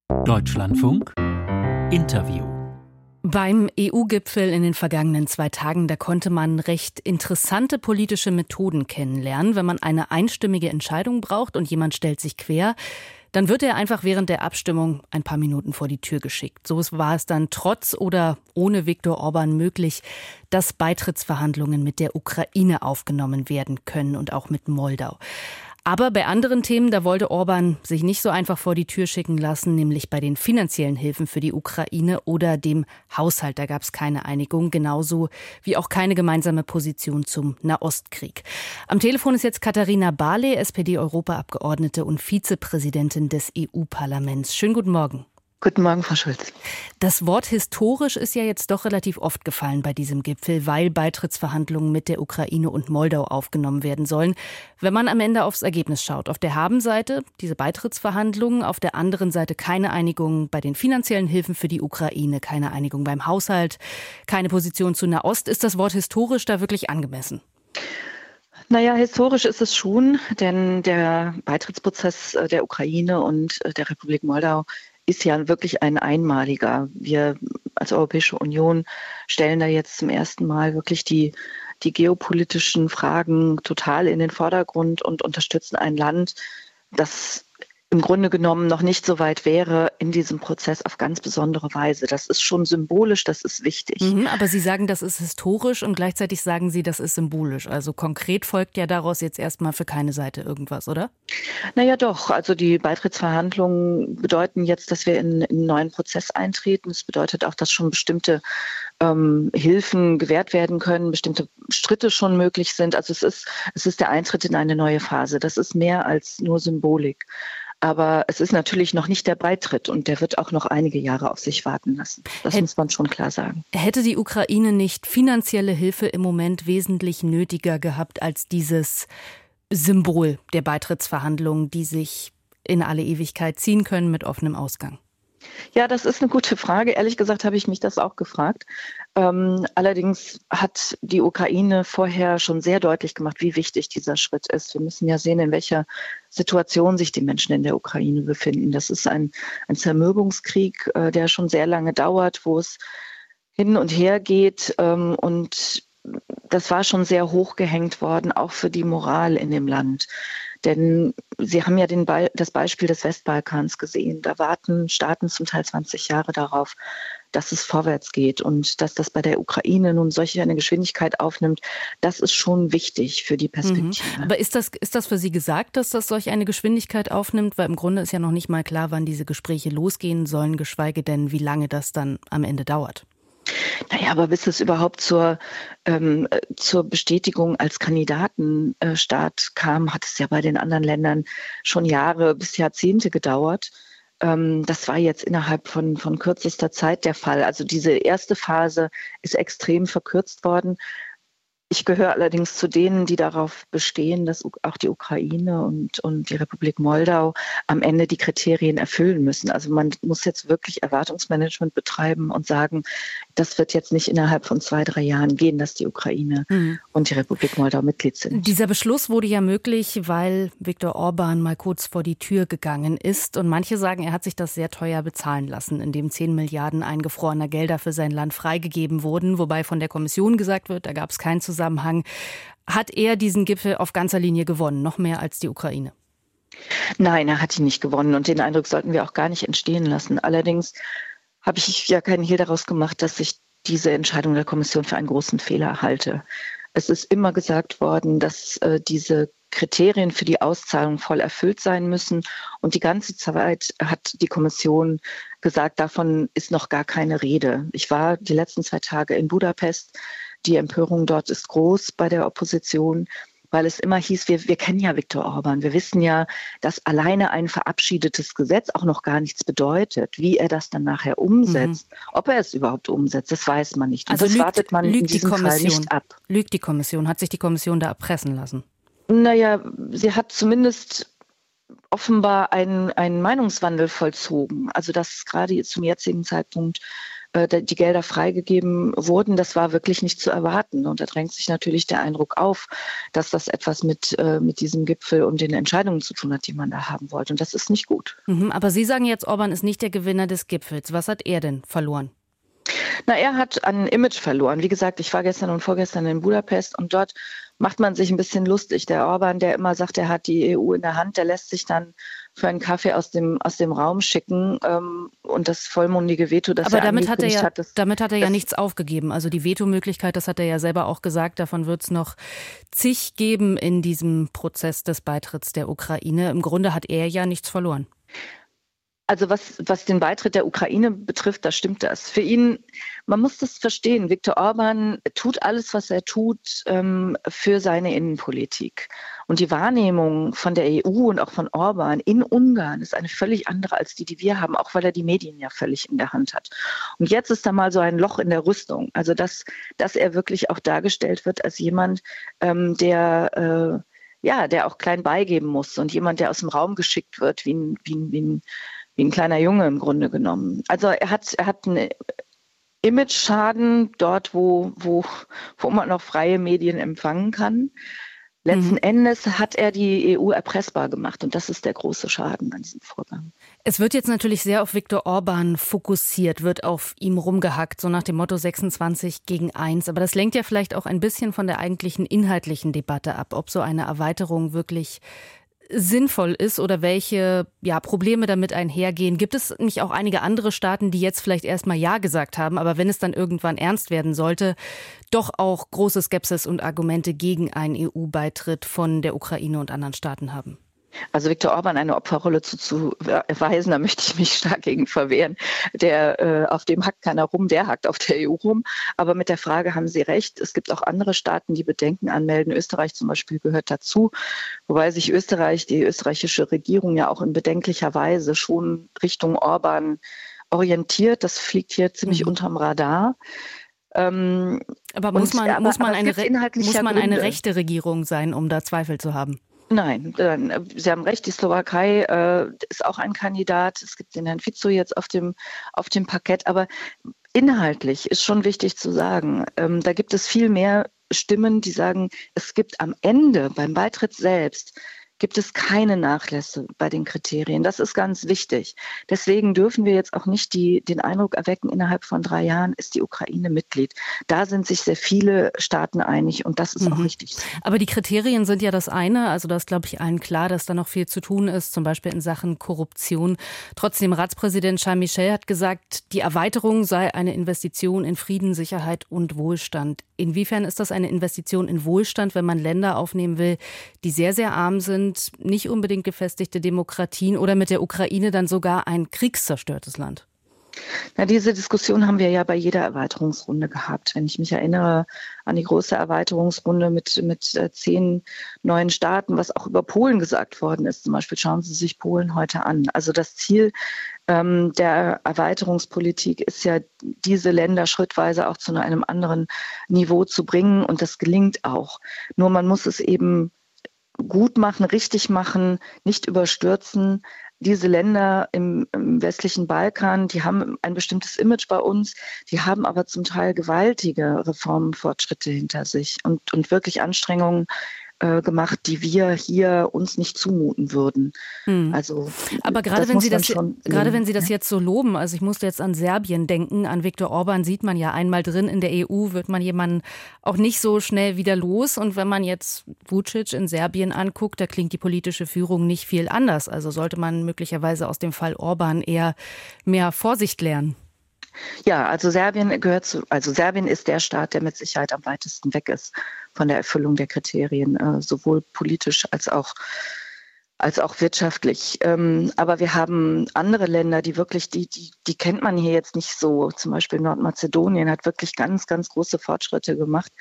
Deutschlandfunk Interview. Beim EU-Gipfel in den vergangenen 2 Tagen, da konnte man recht interessante politische Methoden kennenlernen. Wenn man eine einstimmige Entscheidung braucht und jemand stellt sich quer, dann wird er einfach während der Abstimmung ein paar Minuten vor die Tür geschickt. So war es dann trotz oder ohne Viktor Orbán möglich, dass Beitrittsverhandlungen mit der Ukraine aufgenommen werden können und auch mit Moldau. Aber bei anderen Themen, da wollte Orbán sich nicht so einfach vor die Tür schicken lassen, nämlich bei den finanziellen Hilfen für die Ukraine oder dem Haushalt. Da gab es keine Einigung, genauso wie auch keine gemeinsame Position zum Nahostkrieg. Am Telefon ist jetzt Katharina Barley, SPD-Europaabgeordnete und Vizepräsidentin des EU-Parlaments. Schönen guten Morgen. Guten Morgen, Frau Schulz. Das Wort historisch ist ja jetzt doch relativ oft gefallen bei diesem Gipfel, weil Beitrittsverhandlungen mit der Ukraine und Moldau aufgenommen werden sollen. Wenn man am Ende aufs Ergebnis schaut, auf der Habenseite diese Beitrittsverhandlungen, auf der anderen Seite keine Einigung bei den finanziellen Hilfen für die Ukraine, keine Einigung beim Haushalt, keine Position zu Nahost. Ist das Wort historisch da wirklich angemessen? Naja, historisch ist es schon, denn der Beitrittsprozess der Ukraine und der Republik Moldau ist ja wirklich ein einmaliger. Wir als Europäische Union stellen da jetzt zum ersten Mal wirklich die geopolitischen Fragen total in den Vordergrund und unterstützen ein Land, das im Grunde genommen noch nicht so weit wäre in diesem Prozess auf ganz besondere Weise. Das ist schon symbolisch, das ist wichtig. Aber Sie sagen, das ist historisch und gleichzeitig sagen Sie, das ist symbolisch. Also konkret folgt ja daraus jetzt erstmal für keine Seite irgendwas, oder? Naja doch, also die Beitrittsverhandlungen bedeuten jetzt, dass wir in einen neuen Prozess eintreten. Es bedeutet auch, dass schon bestimmte Hilfen gewährt werden können, bestimmte Schritte schon möglich sind. Also es ist der Eintritt in eine neue Phase. Das ist mehr als nur Symbolik. Aber es ist natürlich noch nicht der Beitritt und der wird auch noch einige Jahre auf sich warten lassen. Das muss man schon klar sagen. Hätte die Ukraine nicht finanzielle Hilfe im Moment wesentlich nötiger gehabt als dieses Symbol der Beitrittsverhandlungen, die sich in alle Ewigkeit ziehen können mit offenem Ausgang? Ja, das ist eine gute Frage. Ehrlich gesagt habe ich mich das auch gefragt. Allerdings hat die Ukraine vorher schon sehr deutlich gemacht, wie wichtig dieser Schritt ist. Wir müssen ja sehen, in welcher Situation sich die Menschen in der Ukraine befinden. Das ist ein Zermürbungskrieg, der schon sehr lange dauert, wo es hin und her geht. Und das war schon sehr hoch gehängt worden, auch für die Moral in dem Land. Denn Sie haben ja das Beispiel des Westbalkans gesehen. Da warten Staaten zum Teil 20 Jahre darauf, dass es vorwärts geht. Und dass das bei der Ukraine nun solch eine Geschwindigkeit aufnimmt, das ist schon wichtig für die Perspektive. Aber ist das für Sie gesagt, dass das solch eine Geschwindigkeit aufnimmt? Weil im Grunde ist ja noch nicht mal klar, wann diese Gespräche losgehen sollen, geschweige denn, wie lange das dann am Ende dauert. Naja, aber bis es überhaupt zur Bestätigung als Kandidatenstaat kam, hat es ja bei den anderen Ländern schon Jahre bis Jahrzehnte gedauert. Das war jetzt innerhalb von kürzester Zeit der Fall. Also diese erste Phase ist extrem verkürzt worden. Ich gehöre allerdings zu denen, die darauf bestehen, dass auch die Ukraine und die Republik Moldau am Ende die Kriterien erfüllen müssen. Also man muss jetzt wirklich Erwartungsmanagement betreiben und sagen, das wird jetzt nicht innerhalb von 2-3 Jahren gehen, dass die Ukraine und die Republik Moldau Mitglied sind. Dieser Beschluss wurde ja möglich, weil Viktor Orbán mal kurz vor die Tür gegangen ist. Und manche sagen, er hat sich das sehr teuer bezahlen lassen, indem 10 Milliarden eingefrorener Gelder für sein Land freigegeben wurden. Wobei von der Kommission gesagt wird, da gab es keinen Zusammenhang. Hat er diesen Gipfel auf ganzer Linie gewonnen, noch mehr als die Ukraine? Nein, er hat ihn nicht gewonnen und den Eindruck sollten wir auch gar nicht entstehen lassen. Allerdings habe ich ja keinen Hehl daraus gemacht, dass ich diese Entscheidung der Kommission für einen großen Fehler halte. Es ist immer gesagt worden, dass diese Kriterien für die Auszahlung voll erfüllt sein müssen. Und die ganze Zeit hat die Kommission gesagt, davon ist noch gar keine Rede. Ich war die letzten 2 Tage in Budapest. Die Empörung dort ist groß bei der Opposition, weil es immer hieß, wir kennen ja Viktor Orbán. Wir wissen ja, dass alleine ein verabschiedetes Gesetz auch noch gar nichts bedeutet. Wie er das dann nachher umsetzt, ob er es überhaupt umsetzt, das weiß man nicht. Und also das wartet man in diesem Fall nicht ab. Lügt die Kommission? Hat sich die Kommission da erpressen lassen? Naja, sie hat zumindest offenbar einen Meinungswandel vollzogen. Also dass gerade zum jetzigen Zeitpunkt die Gelder freigegeben wurden, das war wirklich nicht zu erwarten. Und da drängt sich natürlich der Eindruck auf, dass das etwas mit diesem Gipfel und den Entscheidungen zu tun hat, die man da haben wollte. Und das ist nicht gut. Aber Sie sagen jetzt, Orbán ist nicht der Gewinner des Gipfels. Was hat er denn verloren? Na, er hat an Image verloren. Wie gesagt, ich war gestern und vorgestern in Budapest und dort macht man sich ein bisschen lustig. Der Orbán, der immer sagt, er hat die EU in der Hand, der lässt sich dann für einen Kaffee aus dem Raum schicken und das vollmundige Veto, das aber er angekündigt hat. Damit hat er ja nichts aufgegeben. Also die Vetomöglichkeit, das hat er ja selber auch gesagt, davon wird es noch zig geben in diesem Prozess des Beitritts der Ukraine. Im Grunde hat er ja nichts verloren. Also was den Beitritt der Ukraine betrifft, da stimmt das. Für ihn, man muss das verstehen, Viktor Orbán tut alles, was er tut, für seine Innenpolitik. Und die Wahrnehmung von der EU und auch von Orbán in Ungarn ist eine völlig andere als die wir haben, auch weil er die Medien ja völlig in der Hand hat. Und jetzt ist da mal so ein Loch in der Rüstung. Also dass er wirklich auch dargestellt wird als jemand, der auch klein beigeben muss und jemand, der aus dem Raum geschickt wird, wie ein kleiner Junge im Grunde genommen. Also er hat einen Image-Schaden dort, wo man noch freie Medien empfangen kann. Letzten Endes hat er die EU erpressbar gemacht und das ist der große Schaden an diesem Vorgang. Es wird jetzt natürlich sehr auf Viktor Orbán fokussiert, wird auf ihm rumgehackt, so nach dem Motto 26-1. Aber das lenkt ja vielleicht auch ein bisschen von der eigentlichen inhaltlichen Debatte ab, ob so eine Erweiterung wirklich sinnvoll ist oder welche Probleme damit einhergehen. Gibt es nicht auch einige andere Staaten, die jetzt vielleicht erstmal Ja gesagt haben, aber wenn es dann irgendwann ernst werden sollte, doch auch große Skepsis und Argumente gegen einen EU-Beitritt von der Ukraine und anderen Staaten haben? Also Viktor Orbán eine Opferrolle zuzuweisen, da möchte ich mich stark gegen verwehren. Auf dem hackt keiner rum, der hackt auf der EU rum. Aber mit der Frage haben Sie recht. Es gibt auch andere Staaten, die Bedenken anmelden. Österreich zum Beispiel gehört dazu. Wobei sich die österreichische Regierung ja auch in bedenklicher Weise schon Richtung Orbán orientiert. Das fliegt hier ziemlich unterm Radar. Aber muss man eine rechte Regierung sein, um da Zweifel zu haben? Nein, Sie haben recht, die Slowakei ist auch ein Kandidat. Es gibt den Herrn Fico jetzt auf dem Parkett. Aber inhaltlich ist schon wichtig zu sagen, da gibt es viel mehr Stimmen, die sagen, es gibt am Ende beim Beitritt selbst gibt es keine Nachlässe bei den Kriterien. Das ist ganz wichtig. Deswegen dürfen wir jetzt auch nicht den Eindruck erwecken, innerhalb von 3 Jahren ist die Ukraine Mitglied. Da sind sich sehr viele Staaten einig und das ist auch richtig. Aber die Kriterien sind ja das eine. Also da ist, glaube ich, allen klar, dass da noch viel zu tun ist, zum Beispiel in Sachen Korruption. Trotzdem, Ratspräsident Charles Michel hat gesagt, die Erweiterung sei eine Investition in Frieden, Sicherheit und Wohlstand. Inwiefern ist das eine Investition in Wohlstand, wenn man Länder aufnehmen will, die sehr, sehr arm sind, nicht unbedingt gefestigte Demokratien oder mit der Ukraine dann sogar ein kriegszerstörtes Land? Na, diese Diskussion haben wir ja bei jeder Erweiterungsrunde gehabt. Wenn ich mich erinnere an die große Erweiterungsrunde mit 10 neuen Staaten, was auch über Polen gesagt worden ist. Zum Beispiel schauen Sie sich Polen heute an. Also das Ziel der Erweiterungspolitik ist ja, diese Länder schrittweise auch zu einem anderen Niveau zu bringen. Und das gelingt auch. Nur man muss es eben gut machen, richtig machen, nicht überstürzen. Diese Länder im westlichen Balkan, die haben ein bestimmtes Image bei uns, die haben aber zum Teil gewaltige Reformfortschritte hinter sich und wirklich Anstrengungen gemacht, die wir hier uns nicht zumuten würden. Also, aber gerade wenn Sie das jetzt so loben, also ich musste jetzt an Serbien denken, an Viktor Orbán sieht man ja einmal drin in der EU, wird man jemanden auch nicht so schnell wieder los. Und wenn man jetzt Vučić in Serbien anguckt, da klingt die politische Führung nicht viel anders. Also sollte man möglicherweise aus dem Fall Orbán eher mehr Vorsicht lernen. Ja, also Serbien ist der Staat, der mit Sicherheit am weitesten weg ist von der Erfüllung der Kriterien, sowohl politisch als auch wirtschaftlich. Aber wir haben andere Länder, die wirklich, die kennt man hier jetzt nicht so. Zum Beispiel Nordmazedonien hat wirklich ganz, ganz große Fortschritte gemacht.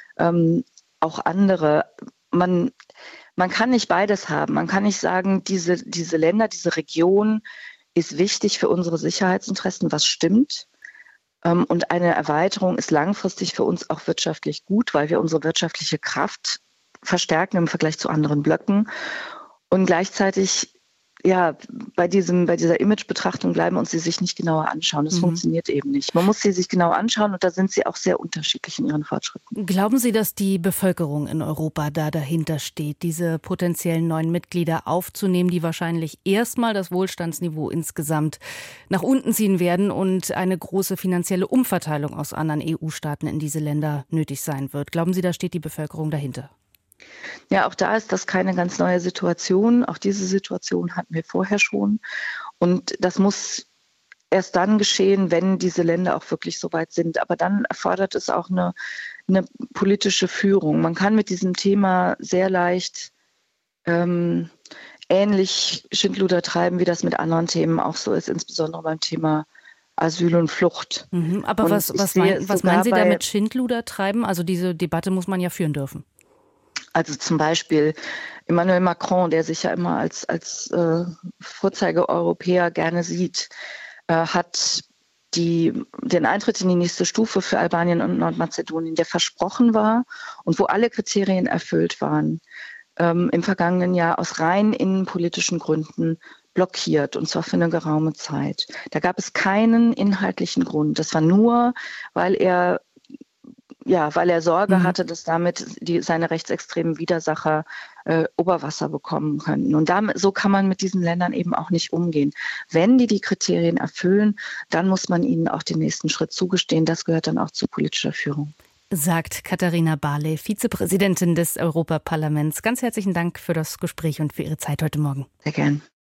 Auch andere. Man kann nicht beides haben. Man kann nicht sagen, diese Länder, diese Region ist wichtig für unsere Sicherheitsinteressen, was stimmt. Und eine Erweiterung ist langfristig für uns auch wirtschaftlich gut, weil wir unsere wirtschaftliche Kraft verstärken im Vergleich zu anderen Blöcken. Und gleichzeitig bei dieser Imagebetrachtung bleiben und sie sich nicht genauer anschauen. Das funktioniert eben nicht. Man muss sie sich genau anschauen und da sind sie auch sehr unterschiedlich in ihren Fortschritten. Glauben Sie, dass die Bevölkerung in Europa da dahinter steht, diese potenziellen neuen Mitglieder aufzunehmen, die wahrscheinlich erstmal das Wohlstandsniveau insgesamt nach unten ziehen werden und eine große finanzielle Umverteilung aus anderen EU-Staaten in diese Länder nötig sein wird? Glauben Sie, da steht die Bevölkerung dahinter? Ja, auch da ist das keine ganz neue Situation. Auch diese Situation hatten wir vorher schon. Und das muss erst dann geschehen, wenn diese Länder auch wirklich so weit sind. Aber dann erfordert es auch eine politische Führung. Man kann mit diesem Thema sehr leicht ähnlich Schindluder treiben, wie das mit anderen Themen auch so ist, insbesondere beim Thema Asyl und Flucht. Aber was meinen Sie da mit Schindluder treiben? Also diese Debatte muss man ja führen dürfen. Also zum Beispiel Emmanuel Macron, der sich ja immer als Vorzeige-Europäer gerne sieht, hat den Eintritt in die nächste Stufe für Albanien und Nordmazedonien, der versprochen war und wo alle Kriterien erfüllt waren, im vergangenen Jahr aus rein innenpolitischen Gründen blockiert, und zwar für eine geraume Zeit. Da gab es keinen inhaltlichen Grund. Das war nur, weil er Sorge hatte, dass damit seine rechtsextremen Widersacher Oberwasser bekommen könnten. Und so kann man mit diesen Ländern eben auch nicht umgehen. Wenn die Kriterien erfüllen, dann muss man ihnen auch den nächsten Schritt zugestehen. Das gehört dann auch zu politischer Führung. Sagt Katharina Barley, Vizepräsidentin des Europaparlaments. Ganz herzlichen Dank für das Gespräch und für Ihre Zeit heute Morgen. Sehr gern.